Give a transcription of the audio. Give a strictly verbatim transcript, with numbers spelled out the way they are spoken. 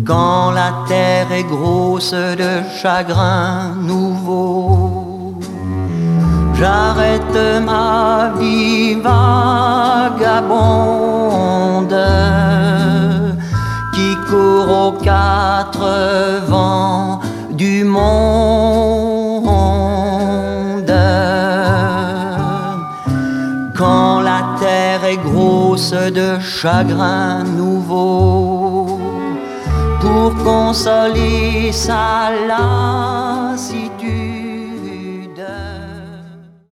quand la terre est grosse de chagrin nouveau, j'arrête ma vie vagabonde qui court aux quatre vents du monde. Quand la terre est grosse de chagrin nouveau, pour consoler sa lassitude,